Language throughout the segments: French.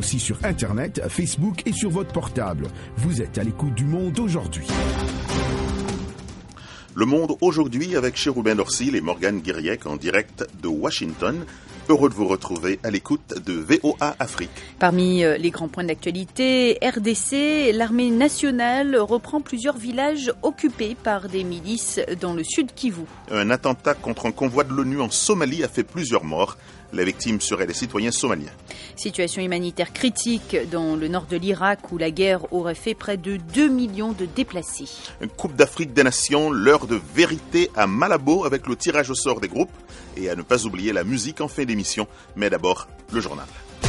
aussi sur Internet, Facebook et sur votre portable. Vous êtes à l'écoute du Monde aujourd'hui. Le Monde aujourd'hui avec Chérubin Dorsil et Morgane Guiriec en direct de Washington. Heureux de vous retrouver à l'écoute de VOA Afrique. Parmi les grands points d'actualité, RDC, l'armée nationale reprend plusieurs villages occupés par des milices dans le sud Kivu. Un attentat contre un convoi de l'ONU en Somalie a fait plusieurs morts. Les victimes seraient des citoyens somaliens. Situation humanitaire critique dans le nord de l'Irak où la guerre aurait fait près de 2 millions de déplacés. Une Coupe d'Afrique des Nations, l'heure de vérité à Malabo avec le tirage au sort des groupes. Et à ne pas oublier la musique en fin d'émission. Mais d'abord, le journal.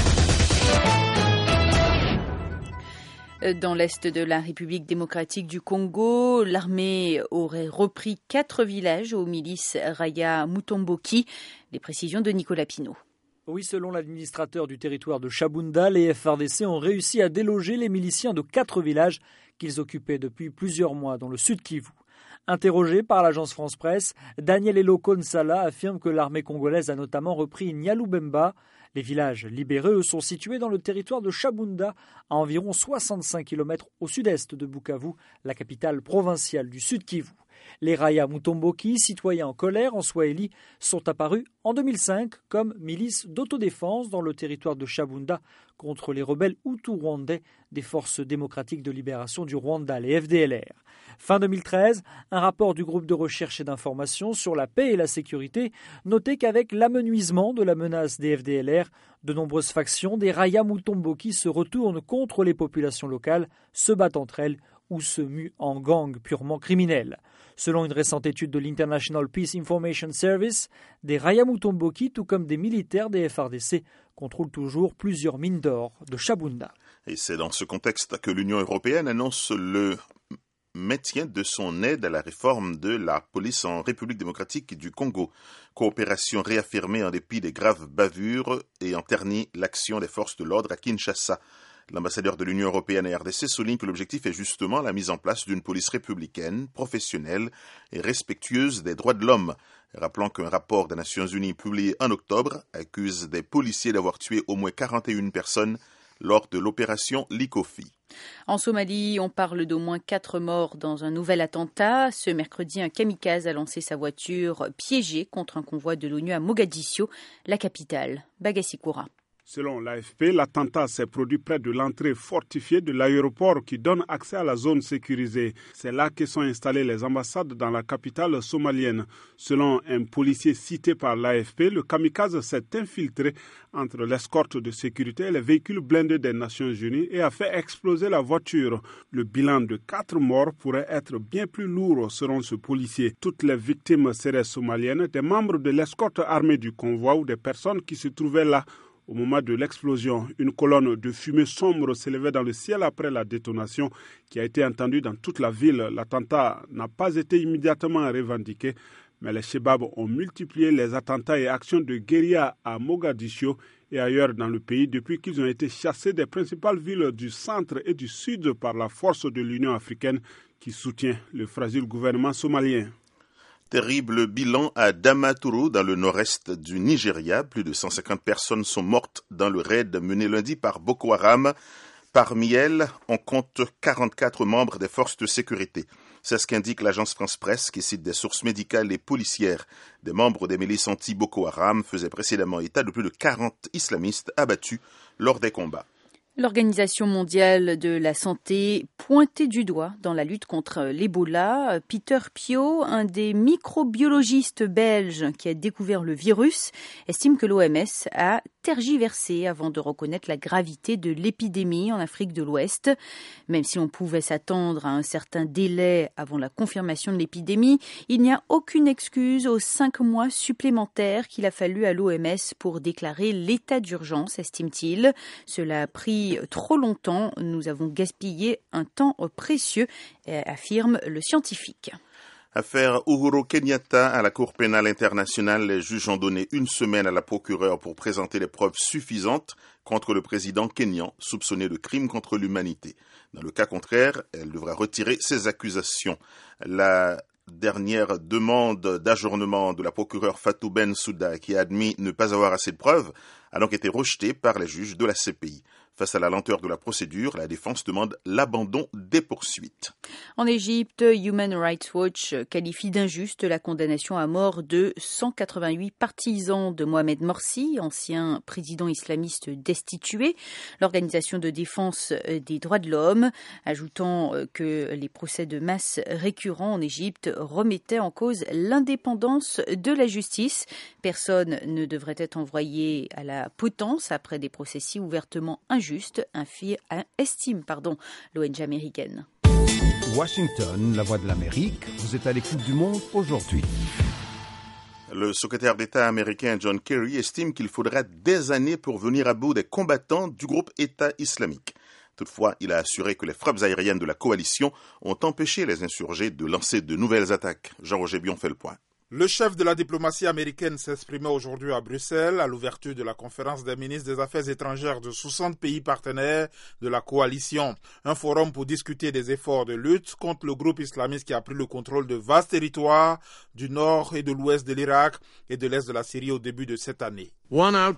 Dans l'est de la République démocratique du Congo, l'armée aurait repris 4 villages aux milices Raya Mutomboki. Les précisions de Nicolas Pinault. Oui, selon l'administrateur du territoire de Chabunda, les FARDC ont réussi à déloger les miliciens de 4 villages qu'ils occupaient depuis plusieurs mois dans le sud Kivu. Interrogé par l'agence France-Presse, Daniel Eloko Nsala affirme que l'armée congolaise a notamment repris Nyalubemba. Les villages libérés, eux, sont situés dans le territoire de Chabunda, à environ 65 km au sud-est de Bukavu, la capitale provinciale du sud Kivu. Les Raya Mutomboki, citoyens en colère en Swahili, sont apparus en 2005 comme milices d'autodéfense dans le territoire de Chabunda contre les rebelles Hutu-Rwandais des Forces démocratiques de libération du Rwanda, les FDLR. Fin 2013, un rapport du groupe de recherche et d'information sur la paix et la sécurité notait qu'avec l'amenuisement de la menace des FDLR, de nombreuses factions des Raya Mutomboki se retournent contre les populations locales, se battent entre elles ou se muent en gangs purement criminels. Selon une récente étude de l'International Peace Information Service, des Raya Mutomboki, tout comme des militaires des FARDC, contrôlent toujours plusieurs mines d'or de Chabunda. Et c'est dans ce contexte que l'Union européenne annonce le maintien de son aide à la réforme de la police en République démocratique du Congo. Coopération réaffirmée en dépit des graves bavures et en terni l'action des forces de l'ordre à Kinshasa. L'ambassadeur de l'Union européenne à RDC souligne que l'objectif est justement la mise en place d'une police républicaine, professionnelle et respectueuse des droits de l'homme. Rappelant qu'un rapport des Nations Unies publié en octobre accuse des policiers d'avoir tué au moins 41 personnes lors de l'opération Likofi. En Somalie, on parle d'au moins 4 morts dans un nouvel attentat. Ce mercredi, un kamikaze a lancé sa voiture piégée contre un convoi de l'ONU à Mogadiscio, la capitale. Bagassi-Koura. Selon l'AFP, l'attentat s'est produit près de l'entrée fortifiée de l'aéroport qui donne accès à la zone sécurisée. C'est là que sont installées les ambassades dans la capitale somalienne. Selon un policier cité par l'AFP, le kamikaze s'est infiltré entre l'escorte de sécurité et les véhicules blindés des Nations Unies et a fait exploser la voiture. Le bilan de 4 morts pourrait être bien plus lourd selon ce policier. Toutes les victimes seraient somaliennes, des membres de l'escorte armée du convoi ou des personnes qui se trouvaient là. Au moment de l'explosion, une colonne de fumée sombre s'élevait dans le ciel après la détonation qui a été entendue dans toute la ville. L'attentat n'a pas été immédiatement revendiqué, mais les Chebabs ont multiplié les attentats et actions de guérilla à Mogadiscio et ailleurs dans le pays depuis qu'ils ont été chassés des principales villes du centre et du sud par la force de l'Union africaine qui soutient le fragile gouvernement somalien. Terrible bilan à Damaturu, dans le nord-est du Nigeria. Plus de 150 personnes sont mortes dans le raid mené lundi par Boko Haram. Parmi elles, on compte 44 membres des forces de sécurité. C'est ce qu'indique l'agence France-Presse qui cite des sources médicales et policières. Des membres des milices anti-Boko Haram faisaient précédemment état de plus de 40 islamistes abattus lors des combats. L'Organisation mondiale de la santé pointait du doigt dans la lutte contre l'Ebola. Peter Piot, un des microbiologistes belges qui a découvert le virus, estime que l'OMS a tergiversé avant de reconnaître la gravité de l'épidémie en Afrique de l'Ouest. Même si on pouvait s'attendre à un certain délai avant la confirmation de l'épidémie, il n'y a aucune excuse aux 5 mois supplémentaires qu'il a fallu à l'OMS pour déclarer l'état d'urgence, estime-t-il. Cela a pris trop longtemps, nous avons gaspillé un temps précieux, affirme le scientifique. Affaire Uhuru Kenyatta à la Cour pénale internationale. Les juges ont donné 1 semaine à la procureure pour présenter les preuves suffisantes contre le président kényan soupçonné de crimes contre l'humanité. Dans le cas contraire, elle devra retirer ses accusations. La dernière demande d'ajournement de la procureure Fatou Bensouda, qui a admis ne pas avoir assez de preuves, a donc été rejetée par les juges de la CPI. Face à la lenteur de la procédure, la défense demande l'abandon des poursuites. En Égypte, Human Rights Watch qualifie d'injuste la condamnation à mort de 188 partisans de Mohamed Morsi, ancien président islamiste destitué. L'organisation de défense des droits de l'homme, ajoutant que les procès de masse récurrents en Égypte remettaient en cause l'indépendance de la justice. Personne ne devrait être envoyé à la potence après des procès si ouvertement injustes, estime l'ONG américaine. Washington, la voix de l'Amérique, vous êtes à l'écoute du monde aujourd'hui. Le secrétaire d'État américain John Kerry estime qu'il faudra des années pour venir à bout des combattants du groupe État islamique. Toutefois, il a assuré que les frappes aériennes de la coalition ont empêché les insurgés de lancer de nouvelles attaques. Jean-Roger Bion fait le point. Le chef de la diplomatie américaine s'exprimait aujourd'hui à Bruxelles à l'ouverture de la conférence des ministres des Affaires étrangères de 60 pays partenaires de la coalition. Un forum pour discuter des efforts de lutte contre le groupe islamiste qui a pris le contrôle de vastes territoires du nord et de l'ouest de l'Irak et de l'est de la Syrie au début de cette année. L'un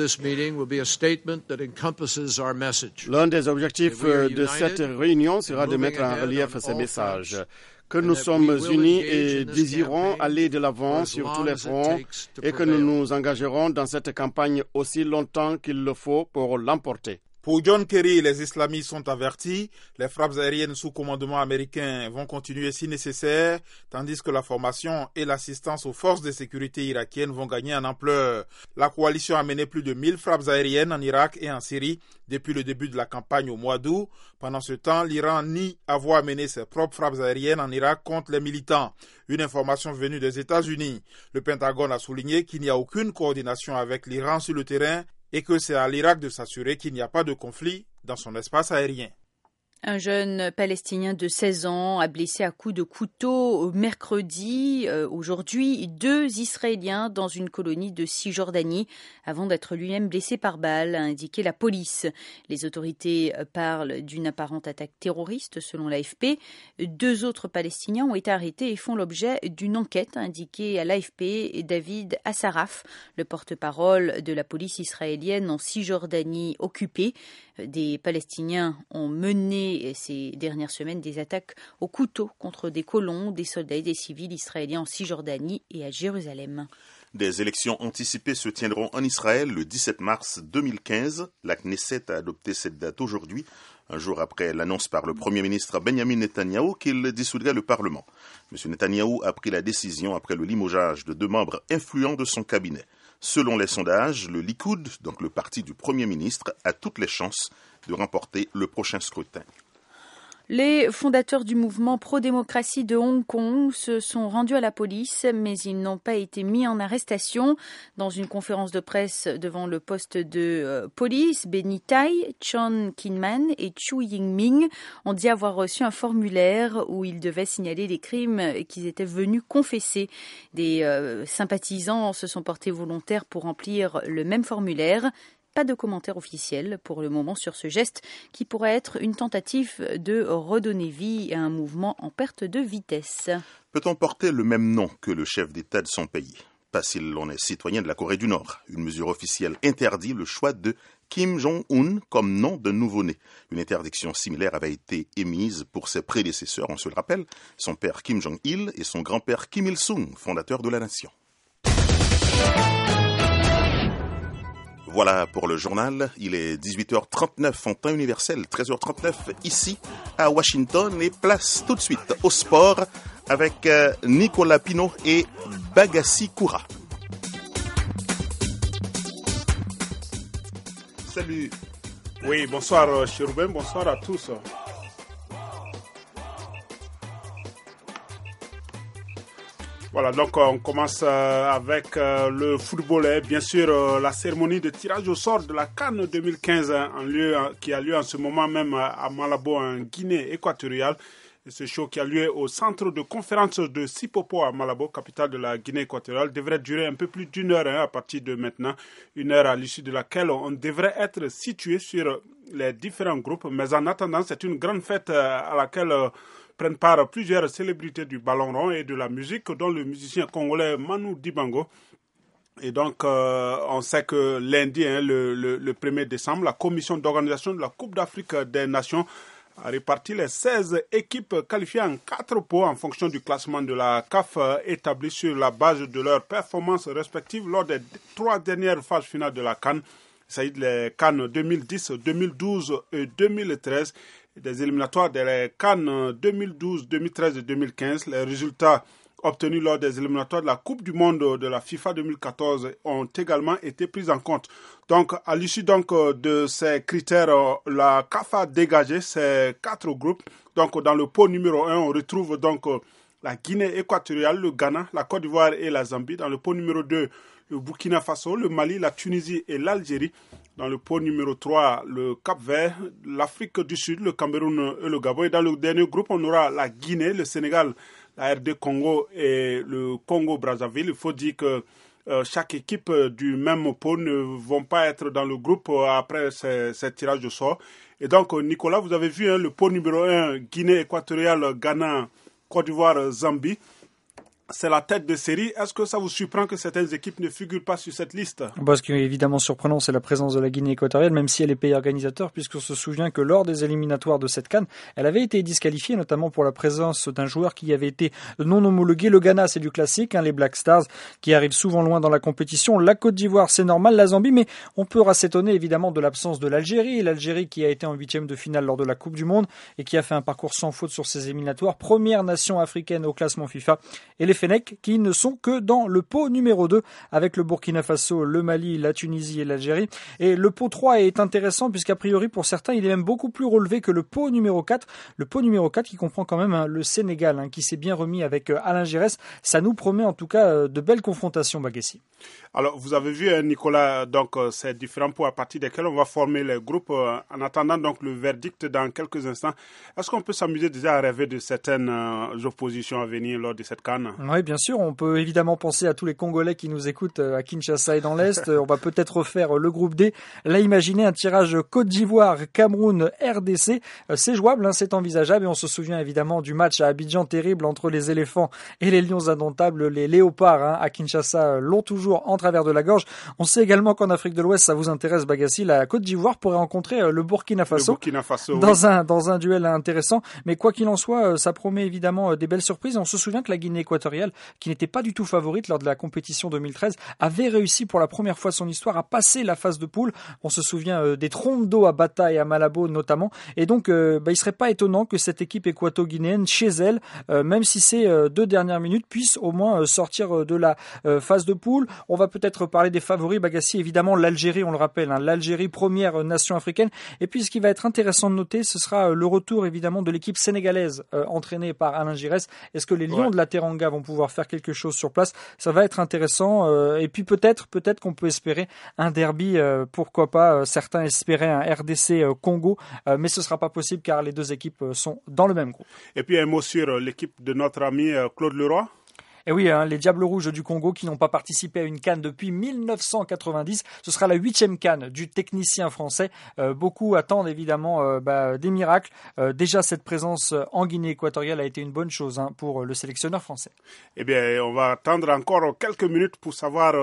des objectifs de cette réunion sera de mettre en relief ces messages. Que nous sommes unis et désirons aller de l'avant sur tous les fronts et que nous nous engagerons dans cette campagne aussi longtemps qu'il le faut pour l'emporter. Pour John Kerry, les islamistes sont avertis. Les frappes aériennes sous commandement américain vont continuer si nécessaire, tandis que la formation et l'assistance aux forces de sécurité irakiennes vont gagner en ampleur. La coalition a mené plus de 1000 frappes aériennes en Irak et en Syrie depuis le début de la campagne au mois d'août. Pendant ce temps, l'Iran nie avoir mené ses propres frappes aériennes en Irak contre les militants. Une information venue des États-Unis. Le Pentagone a souligné qu'il n'y a aucune coordination avec l'Iran sur le terrain et que c'est à l'Irak de s'assurer qu'il n'y a pas de conflit dans son espace aérien. Un jeune Palestinien de 16 ans a blessé à coups de couteau mercredi, aujourd'hui, 2 Israéliens dans une colonie de Cisjordanie avant d'être lui-même blessé par balle, a indiqué la police. Les autorités parlent d'une apparente attaque terroriste selon l'AFP. 2 autres Palestiniens ont été arrêtés et font l'objet d'une enquête, a indiqué à l'AFP David Assaraf, le porte-parole de la police israélienne en Cisjordanie occupée. Des Palestiniens ont mené ces dernières semaines des attaques au couteau contre des colons, des soldats et des civils israéliens en Cisjordanie et à Jérusalem. Des élections anticipées se tiendront en Israël le 17 mars 2015. La Knesset a adopté cette date aujourd'hui, un jour après l'annonce par le Premier ministre Benjamin Netanyahou qu'il dissoudrait le Parlement. M. Netanyahou a pris la décision après le limogeage de 2 membres influents de son cabinet. Selon les sondages, le Likoud, donc le parti du Premier ministre, a toutes les chances de remporter le prochain scrutin. Les fondateurs du mouvement pro-démocratie de Hong Kong se sont rendus à la police, mais ils n'ont pas été mis en arrestation. Dans une conférence de presse devant le poste de police, Benny Tai, Chon Kinman et Chu Yingming ont dit avoir reçu un formulaire où ils devaient signaler des crimes qu'ils étaient venus confesser. Des sympathisants se sont portés volontaires pour remplir le même formulaire. Pas de commentaire officiel pour le moment sur ce geste qui pourrait être une tentative de redonner vie à un mouvement en perte de vitesse. Peut-on porter le même nom que le chef d'État de son pays? Pas si l'on est citoyen de la Corée du Nord. Une mesure officielle interdit le choix de Kim Jong-un comme nom d'un nouveau-né. Une interdiction similaire avait été émise pour ses prédécesseurs, on se le rappelle, son père Kim Jong-il et son grand-père Kim Il-sung, fondateur de la nation. Voilà pour le journal. Il est 18h39 en temps universel, 13h39 ici à Washington. Et place tout de suite au sport avec Nicolas Pinault et Bagassi Koura. Salut. Oui, bonsoir Chérubin, bonsoir à tous. Voilà, donc on commence avec le football. Bien sûr, la cérémonie de tirage au sort de la CAN 2015 qui a lieu en ce moment même à Malabo, en Guinée équatoriale. Et ce show qui a lieu au centre de conférence de Sipopo à Malabo, capitale de la Guinée équatoriale, devrait durer un peu plus d'1 heure à partir de maintenant. 1 heure à l'issue de laquelle on devrait être situé sur les différents groupes. Mais en attendant, c'est une grande fête à laquelle prennent part plusieurs célébrités du ballon rond et de la musique, dont le musicien congolais Manu Dibango. Et donc, on sait que lundi, le 1er décembre, la commission d'organisation de la Coupe d'Afrique des Nations a réparti les 16 équipes qualifiées en 4 pots en fonction du classement de la CAF établi sur la base de leurs performances respectives lors des 3 dernières phases finales de la CAN. Il s'agit des CAN 2010, 2012 et 2013, des éliminatoires des CAN 2012, 2013 et 2015. Les résultats obtenus lors des éliminatoires de la Coupe du Monde de la FIFA 2014 ont également été pris en compte. Donc, à l'issue de ces critères, la CAF a dégagé ces 4 groupes. Donc, dans le pot numéro 1, on retrouve donc la Guinée équatoriale, le Ghana, la Côte d'Ivoire et la Zambie. Dans le pot numéro 2, le Burkina Faso, le Mali, la Tunisie et l'Algérie. Dans le pot numéro 3, le Cap-Vert, l'Afrique du Sud, le Cameroun et le Gabon. Et dans le dernier groupe, on aura la Guinée, le Sénégal, la RD Congo et le Congo-Brazzaville. Il faut dire que chaque équipe du même pot ne vont pas être dans le groupe après ces tirages au sort. Et donc, Nicolas, vous avez vu le pot numéro 1, Guinée équatoriale, Ghana, Côte d'Ivoire, Zambie. C'est la tête de série. Est-ce que ça vous surprend que certaines équipes ne figurent pas sur cette liste? Ce qui est évidemment surprenant, c'est la présence de la Guinée équatoriale, même si elle est pays organisateur, puisqu'on se souvient que lors des éliminatoires de cette CAN, elle avait été disqualifiée, notamment pour la présence d'un joueur qui avait été non homologué. Le Ghana, c'est du classique, les Black Stars, qui arrivent souvent loin dans la compétition. La Côte d'Ivoire, c'est normal, la Zambie, mais on peut s'étonner évidemment de l'absence de l'Algérie. L'Algérie qui a été en 8e de finale lors de la Coupe du Monde et qui a fait un parcours sans faute sur ces éliminatoires. Première nation africaine au classement FIFA. Et les Fennecs, qui ne sont que dans le pot numéro 2 avec le Burkina Faso, le Mali, la Tunisie et l'Algérie. Et le pot 3 est intéressant puisqu'a priori pour certains il est même beaucoup plus relevé que le pot numéro 4. Le pot numéro 4 qui comprend quand même le Sénégal qui s'est bien remis avec Alain Giresse. Ça nous promet en tout cas de belles confrontations, Baguessi. Alors vous avez vu Nicolas, donc ces différents pots à partir desquels on va former les groupes en attendant donc le verdict dans quelques instants. Est-ce qu'on peut s'amuser déjà à rêver de certaines oppositions à venir lors de cette CAN? Oui, bien sûr. On peut évidemment penser à tous les Congolais qui nous écoutent à Kinshasa et dans l'Est. On va peut-être refaire le groupe D. Là, imaginez un tirage Côte d'Ivoire, Cameroun, RDC. C'est jouable, c'est envisageable. Et on se souvient évidemment du match à Abidjan terrible entre les éléphants et les lions indomptables. Les léopards à Kinshasa l'ont toujours en travers de la gorge. On sait également qu'en Afrique de l'Ouest, ça vous intéresse, Bagassi, la Côte d'Ivoire pourrait rencontrer le Burkina Faso, dans un duel intéressant. Mais quoi qu'il en soit, ça promet évidemment des belles surprises. Et on se souvient que la Guinée équatoriale, qui n'était pas du tout favorite lors de la compétition 2013, avait réussi pour la première fois de son histoire à passer la phase de poule. On se souvient des trompes d'eau à Bata et à Malabo notamment. Et donc, il serait pas étonnant que cette équipe équato-guinéenne, chez elle, même si c'est 2 dernières minutes, puisse au moins sortir de la phase de poule. On va peut-être parler des favoris, Bagassi. Évidemment, l'Algérie, on le rappelle, l'Algérie, première nation africaine. Et puis, ce qui va être intéressant de noter, ce sera le retour évidemment de l'équipe sénégalaise entraînée par Alain Giresse. Est-ce que les Lions de la Teranga vont pouvoir faire quelque chose sur place? Ça va être intéressant. Et puis peut-être qu'on peut espérer un derby. Pourquoi pas? Certains espéraient un RDC Congo, mais ce sera pas possible car les deux équipes sont dans le même groupe. Et puis un mot sur l'équipe de notre ami Claude Leroy. Et oui, les Diables Rouges du Congo qui n'ont pas participé à une CAN depuis 1990. Ce sera la 8e CAN du technicien français. Beaucoup attendent évidemment des miracles. Déjà, cette présence en Guinée équatoriale a été une bonne chose pour le sélectionneur français. Eh bien, on va attendre encore quelques minutes pour savoir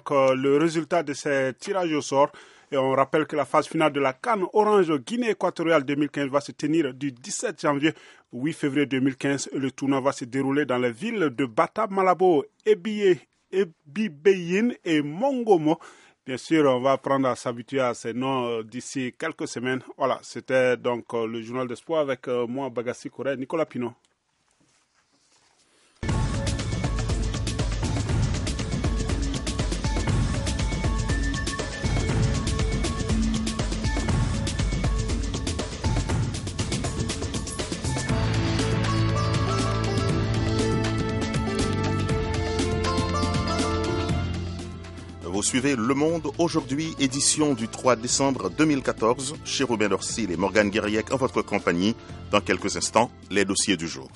le résultat de ces tirages au sort. Et on rappelle que la phase finale de la CAN Orange Guinée équatoriale 2015 va se tenir du 17 janvier au 8 février 2015. Et le tournoi va se dérouler dans les villes de Bata, Malabo, Ebibeyin et Mongomo. Bien sûr, on va apprendre à s'habituer à ces noms d'ici quelques semaines. Voilà, c'était donc le journal de sport avec moi, Bagassi Kouré, Nicolas Pinot. Vous suivez Le Monde aujourd'hui, édition du 3 décembre 2014. Chez Robin Dorsil et Morgane Guériec en votre compagnie. Dans quelques instants, les dossiers du jour.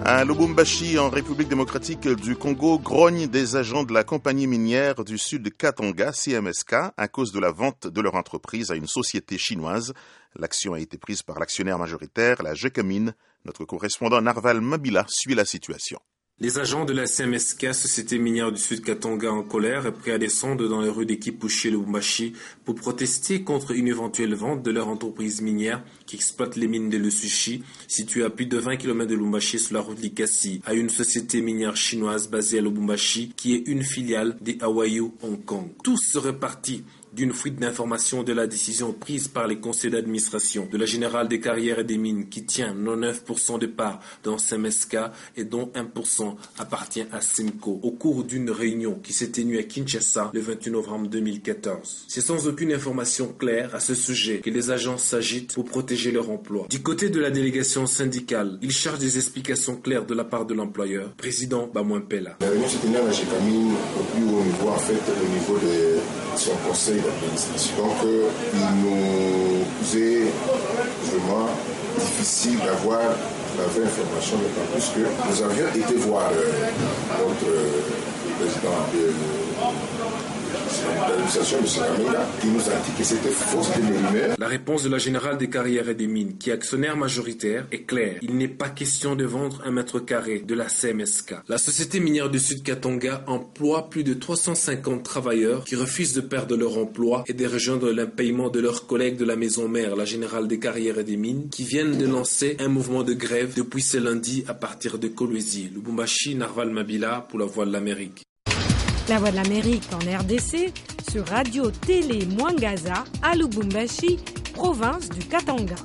À Lubumbashi, en République démocratique du Congo, grogne des agents de la compagnie minière du sud de Katanga, CMSK, à cause de la vente de leur entreprise à une société chinoise. L'action a été prise par l'actionnaire majoritaire, la Gécamine. Notre correspondant Narval Mabila suit la situation. Les agents de la CMSK, Société minière du Sud Katanga, en colère, est prêts à descendre dans les rues de Kipushi et Lubumbashi pour protester contre une éventuelle vente de leur entreprise minière qui exploite les mines de Lusushi, située à plus de 20 km de Lubumbashi sur la route Likasi, à une société minière chinoise basée à Lubumbashi qui est une filiale des Hawaii Hong Kong. Tous seraient partis d'une fuite d'informations de la décision prise par les conseils d'administration de la Générale des Carrières et des Mines qui tient 99% de parts dans CMSK et dont 1% appartient à Simco au cours d'une réunion qui s'est tenue à Kinshasa le 28 novembre 2014. C'est sans aucune information claire à ce sujet que les agents s'agitent pour protéger leur emploi. Du côté de la délégation syndicale, ils cherchent des explications claires de la part de l'employeur, président Bamouin-Pella. La réunion s'est tenue à la Gécamine au plus haut niveau, en fait, au niveau de son conseil d'administration. Donc, il nous est vraiment difficile d'avoir la vraie information, d'autant plus que nous avions été voir notre président de l'administration, M. Kamena, qui nous a dit que c'était fausse de rumeurs. La réponse de la Générale des Carrières et des Mines, qui est actionnaire majoritaire, est claire. Il n'est pas question de vendre 1 mètre carré de la CMSK. La Société minière du Sud Katanga emploie plus de 350 travailleurs qui refusent de perdre leur emploi et de rejoindre l'impayement de leurs collègues de la maison mère, la Générale des Carrières et des Mines, qui viennent de lancer un mouvement de grève depuis ce lundi à partir de Kolwezi. Lubumbashi, Narval Mabila pour la Voix de l'Amérique. La Voix de l'Amérique en RDC, sur Radio Télé Mwangaza à Lubumbashi, province du Katanga.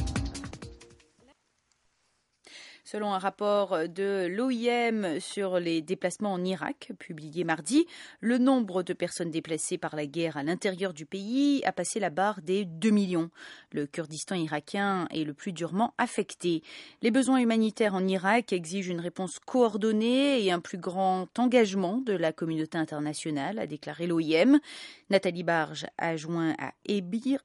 Selon un rapport de l'OIM sur les déplacements en Irak, publié mardi, le nombre de personnes déplacées par la guerre à l'intérieur du pays a passé la barre des 2 millions. Le Kurdistan irakien est le plus durement affecté. Les besoins humanitaires en Irak exigent une réponse coordonnée et un plus grand engagement de la communauté internationale, a déclaré l'OIM. Nathalie Barge a joint à Erbil,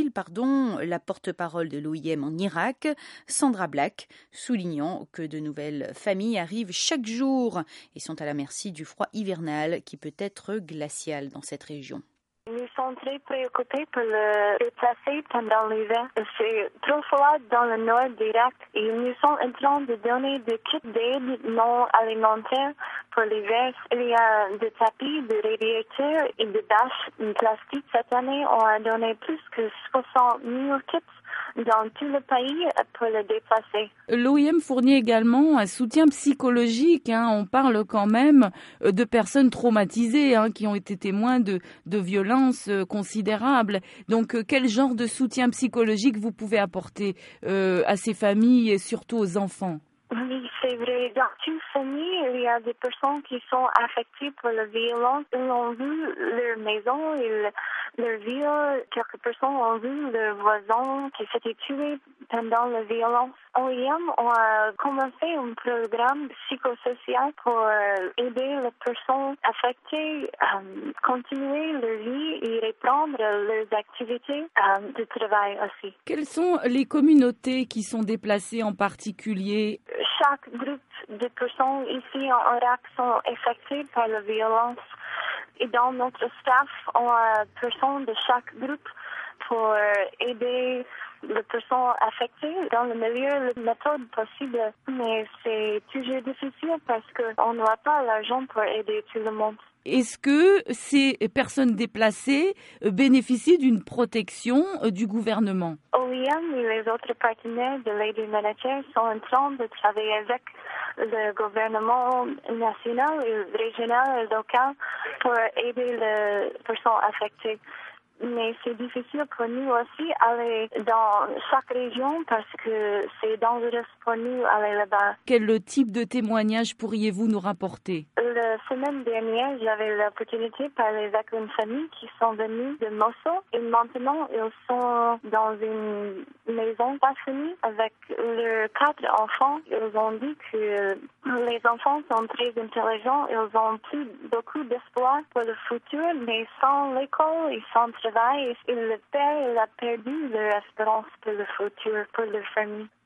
la porte-parole de l'OIM en Irak, Sandra Black, soulignant que de nouvelles familles arrivent chaque jour et sont à la merci du froid hivernal qui peut être glacial dans cette région. Nous sommes très préoccupés pour le déplacer pendant l'hiver. C'est trop froid dans le nord d'Irak et nous sommes en train de donner des kits d'aide non alimentaires pour l'hiver. Il y a des tapis, des radiateurs et des bâches en plastique. Cette année, on a donné plus que 60 000 kits dans tout le pays pour le déplacer. L'OIM fournit également un soutien psychologique. On parle quand même de personnes traumatisées qui ont été témoins de violences considérables. Donc, quel genre de soutien psychologique vous pouvez apporter à ces familles et surtout aux enfants? Oui, c'est vrai. Dans une famille, il y a des personnes qui sont affectées par la violence. Ils ont vu leur maison, leur ville. Quelques personnes ont vu leurs voisins qui s'étaient tués pendant la violence. OIM a commencé un programme psychosocial pour aider les personnes affectées à continuer leur vie et reprendre leurs activités de travail aussi. Quelles sont les communautés qui sont déplacées en particulier? Chaque groupe de personnes ici en Irak sont affectées par la violence. Et dans notre staff, on a personnes de chaque groupe pour aider les personnes affectées dans le meilleure méthode possible. Mais c'est toujours difficile parce qu'on n'a pas l'argent pour aider tout le monde. Est-ce que ces personnes déplacées bénéficient d'une protection du gouvernement? OIM et les autres partenaires de l'aide humanitaire sont en train de travailler avec le gouvernement national, régional et local pour aider les personnes affectées. Mais c'est difficile pour nous aussi aller dans chaque région parce que c'est dangereux pour nous aller là-bas. Quel type de témoignage pourriez-vous nous rapporter? La semaine dernière, j'avais l'opportunité de parler avec une famille qui sont venus de Mosul et maintenant ils sont dans une maison passionnée avec leurs 4 enfants. Ils ont dit que les enfants sont très intelligents, ils ont plus beaucoup d'espoir pour le futur, mais sans l'école et sans travail, et le père a perdu leur espérance pour le futur, pour leur famille.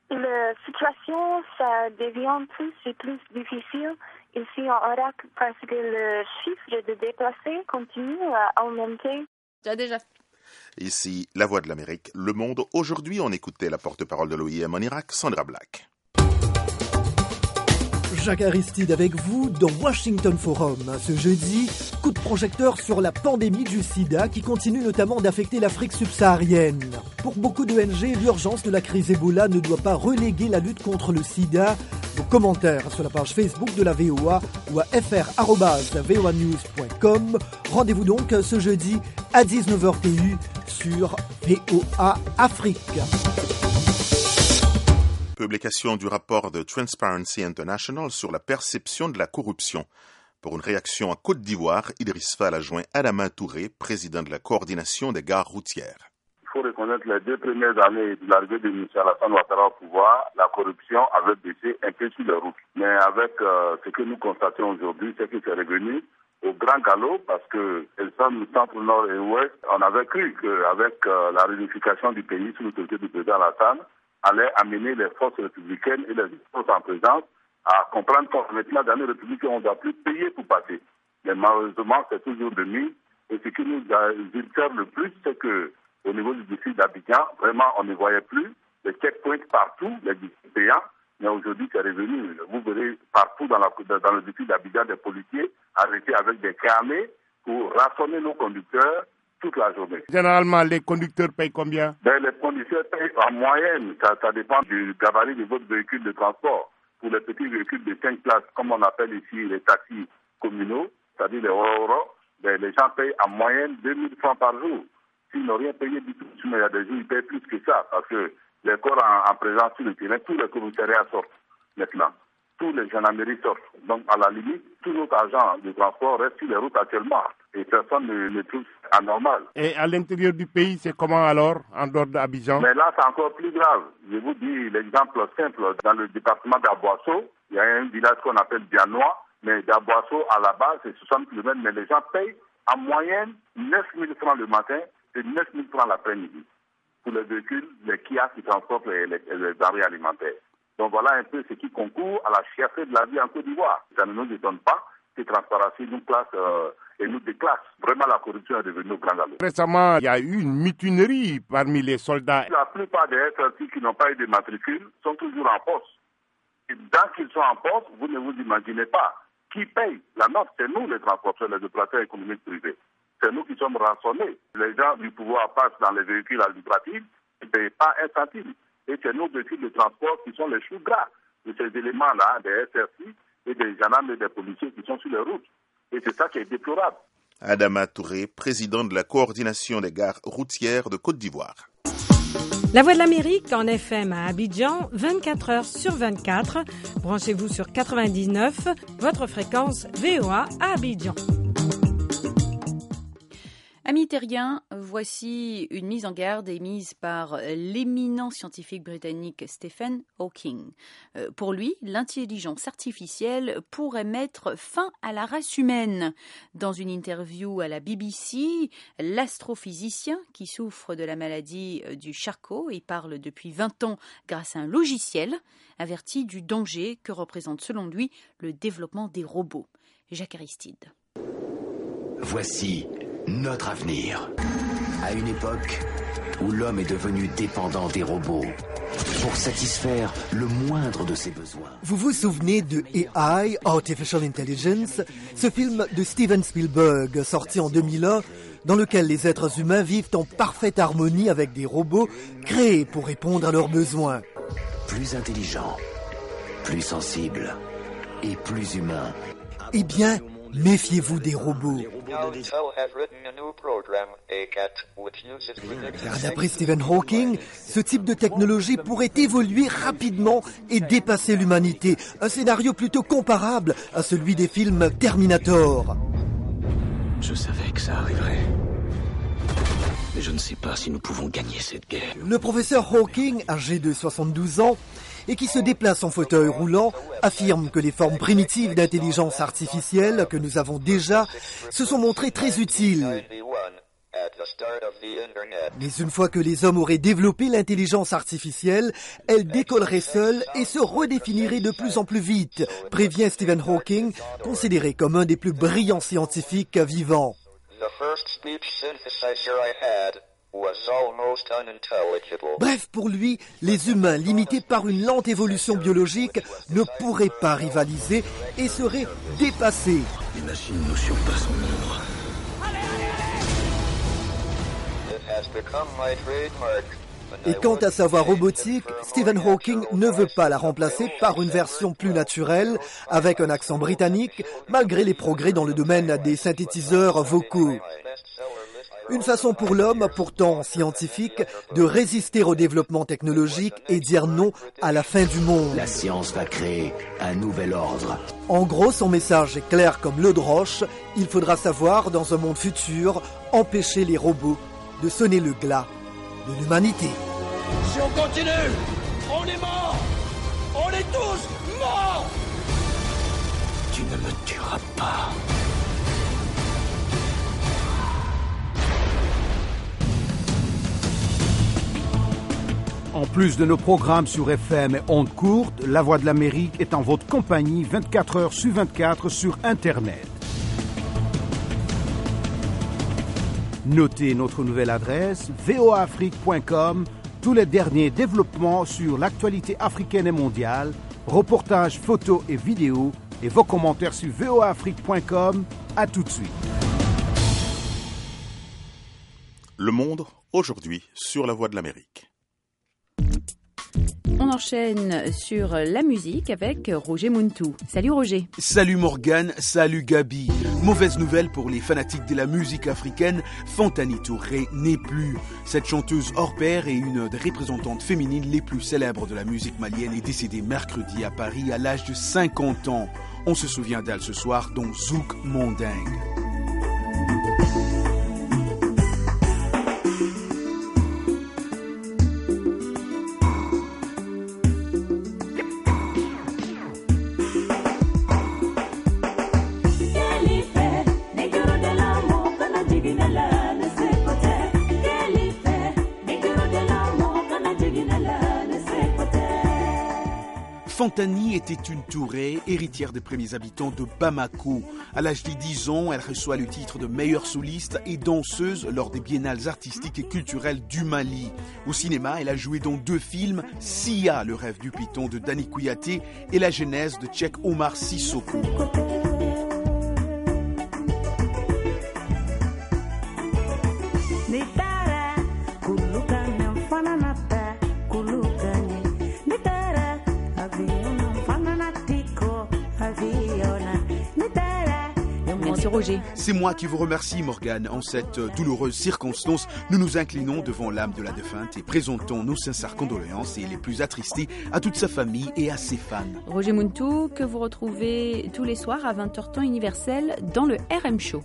La situation, ça devient plus et plus difficile ici en Irak parce que le chiffre de déplacés continue à augmenter. Ici, La Voix de l'Amérique, Le Monde. Aujourd'hui, on écoutait la porte-parole de l'OIM en Irak, Sandra Black. Jacques Aristide avec vous dans Washington Forum. Ce jeudi, coup de projecteur sur la pandémie du sida qui continue notamment d'affecter l'Afrique subsaharienne. Pour beaucoup d'ONG, l'urgence de la crise Ebola ne doit pas reléguer la lutte contre le sida. Vos commentaires sur la page Facebook de la VOA ou à fr@voanews.com. Rendez-vous donc ce jeudi à 19h TU sur VOA Afrique. Publication du rapport de Transparency International sur la perception de la corruption. Pour une réaction en Côte d'Ivoire, Idriss Fall a joint Adama Touré, président de la coordination des gares routières. Il faut reconnaître les 2 premières années de l'arrivée de M. Alassane Ouattara au pouvoir, la corruption avait baissé un peu sur les routes. Mais avec ce que nous constatons aujourd'hui, c'est que c'est revenu au grand galop parce que le centre, nord et ouest, on avait cru qu'avec la réunification du pays sous l'autorité du président Alassane, allait amener les forces républicaines et les forces en présence à comprendre qu'en maintenant dans les républicains, on ne doit plus payer pour passer. Mais malheureusement, c'est toujours de nuit. Et ce qui nous ulcère le plus, c'est que au niveau du district d'Abidjan, vraiment, on ne voyait plus les checkpoints partout, les districts payants. Mais aujourd'hui, c'est revenu. Vous verrez partout dans le district d'Abidjan des policiers arrêtés avec des carnets pour rassonner nos conducteurs toute la journée. Généralement, les conducteurs payent combien? Les conducteurs payent en moyenne. Ça dépend du gabarit de votre véhicule de transport. Pour les petits véhicules de 5 places, comme on appelle ici les taxis communaux, c'est-à-dire les Ororo, les gens payent en moyenne 2000 francs par jour. S'ils n'ont rien payé du tout, mais il y a des jours, ils payent plus que ça. Parce que les corps en présence sur le terrain, tous les commissariats sortent maintenant. Tous les gendarmeries sortent. Donc, à la limite, tout notre argent de transport reste sur les routes actuellement. Et personne ne trouve anormal. Et à l'intérieur du pays, c'est comment alors, en dehors d'Abidjan? Mais là, c'est encore plus grave. Je vous dis l'exemple simple. Dans le département d'Aboasso, il y a un village qu'on appelle Dianois. Mais d'Aboasso, à la base, c'est 60 km. Mais les gens payent en moyenne 9 000 francs le matin et 9 000 francs l'après-midi. Pour les véhicules, les kiosques qui transportent les denrées alimentaires. Donc voilà un peu ce qui concourt à la cherté de la vie en Côte d'Ivoire. Ça ne nous étonne pas que Transparency nous classe et nous déclasse. Vraiment, la corruption est devenue au grand galop. Récemment, il y a eu une mutinerie parmi les soldats. La plupart des SRC qui n'ont pas eu de matricule sont toujours en poste. Et tant qu'ils sont en poste, vous ne vous imaginez pas qui paye la note. C'est nous les transporteurs, les opérateurs économiques privés. C'est nous qui sommes rançonnés. Les gens du pouvoir passent dans les véhicules administratifs et ne payent pas un centime. Et c'est nos véhicules de transport qui sont les choux gras de ces éléments-là, des SRC et des gendarmes et des policiers qui sont sur les routes. Et c'est ça qui est déplorable. Adama Touré, président de la coordination des gares routières de Côte d'Ivoire. La Voix de l'Amérique en FM à Abidjan, 24 heures sur 24. Branchez-vous sur 99, votre fréquence VOA à Abidjan. Amis terriens, voici une mise en garde émise par l'éminent scientifique britannique Stephen Hawking. Pour lui, l'intelligence artificielle pourrait mettre fin à la race humaine. Dans une interview à la BBC, l'astrophysicien qui souffre de la maladie du Charcot et parle depuis 20 ans grâce à un logiciel, avertit du danger que représente selon lui le développement des robots. Jacques Aristide. Voici notre avenir. À une époque où l'homme est devenu dépendant des robots pour satisfaire le moindre de ses besoins. Vous vous souvenez de AI, Artificial Intelligence, ce film de Steven Spielberg sorti en 2001, dans lequel les êtres humains vivent en parfaite harmonie avec des robots créés pour répondre à leurs besoins. Plus intelligents, plus sensibles et plus humains. Eh bien, méfiez-vous des robots. Car d'après Stephen Hawking, ce type de technologie pourrait évoluer rapidement et dépasser l'humanité. Un scénario plutôt comparable à celui des films Terminator. Je savais que ça arriverait. Mais je ne sais pas si nous pouvons gagner cette guerre. Le professeur Hawking, âgé de 72 ans, et qui se déplace en fauteuil roulant, affirme que les formes primitives d'intelligence artificielle que nous avons déjà se sont montrées très utiles. Mais une fois que les hommes auraient développé l'intelligence artificielle, elle décollerait seule et se redéfinirait de plus en plus vite, prévient Stephen Hawking, considéré comme un des plus brillants scientifiques vivants. Bref, pour lui, les humains, limités par une lente évolution biologique, ne pourraient pas rivaliser et seraient dépassés. Les machines nous surpassent en nombre. Et quant à sa voix robotique, Stephen Hawking ne veut pas la remplacer par une version plus naturelle, avec un accent britannique, malgré les progrès dans le domaine des synthétiseurs vocaux. Une façon pour l'homme, pourtant scientifique, de résister au développement technologique et dire non à la fin du monde. La science va créer un nouvel ordre. En gros, son message est clair comme l'eau de roche. Il faudra savoir, dans un monde futur, empêcher les robots de sonner le glas de l'humanité. Si on continue, on est morts. On est tous morts. Tu ne me tueras pas. En plus de nos programmes sur FM et ondes courtes, La Voix de l'Amérique est en votre compagnie 24 heures sur 24 sur Internet. Notez notre nouvelle adresse voaafrique.com, tous les derniers développements sur l'actualité africaine et mondiale, reportages, photos et vidéos, et vos commentaires sur voaafrique.com. À tout de suite. Le monde, aujourd'hui, sur La Voix de l'Amérique. On enchaîne sur la musique avec Roger Muntu. Salut Roger. Salut Morgane, salut Gabi. Mauvaise nouvelle pour les fanatiques de la musique africaine, Fantani Touré n'est plus. Cette chanteuse hors pair et une des représentantes féminines les plus célèbres de la musique malienne est décédée mercredi à Paris à l'âge de 50 ans. On se souvient d'elle ce soir dans Zouk Mondingue. Fantani était une Touré, héritière des premiers habitants de Bamako. À l'âge de 10 ans, elle reçoit le titre de meilleure soliste et danseuse lors des biennales artistiques et culturelles du Mali. Au cinéma, elle a joué dans 2 films, Sia, le rêve du python de Dani Kouyaté et La genèse de Cheikh Omar Sissoko. Roger. C'est moi qui vous remercie, Morgane. En cette douloureuse circonstance, nous nous inclinons devant l'âme de la défunte et présentons nos sincères condoléances et les plus attristés à toute sa famille et à ses fans. Roger Muntu, que vous retrouvez tous les soirs à 20h temps universel dans le RM Show.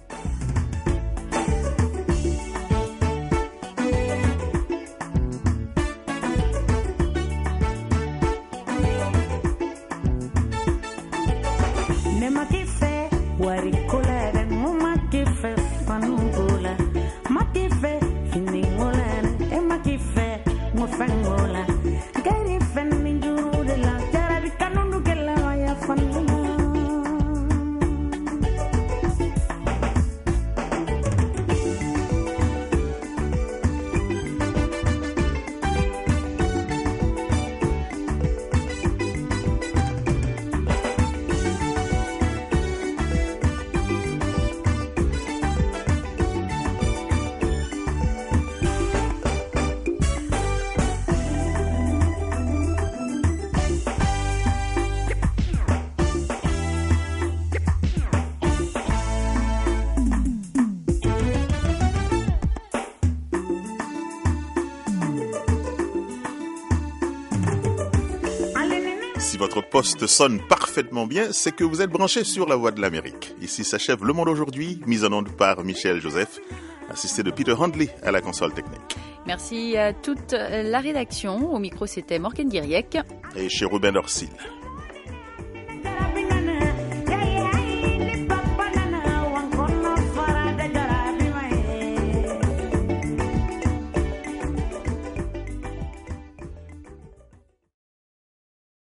Si votre poste sonne parfaitement bien, c'est que vous êtes branché sur La Voix de l'Amérique. Ici s'achève Le Monde aujourd'hui, mise en onde par Michel Joseph, assisté de Peter Handley à la console technique. Merci à toute la rédaction. Au micro, c'était Morgane Diriec et chez Ruben Orsil.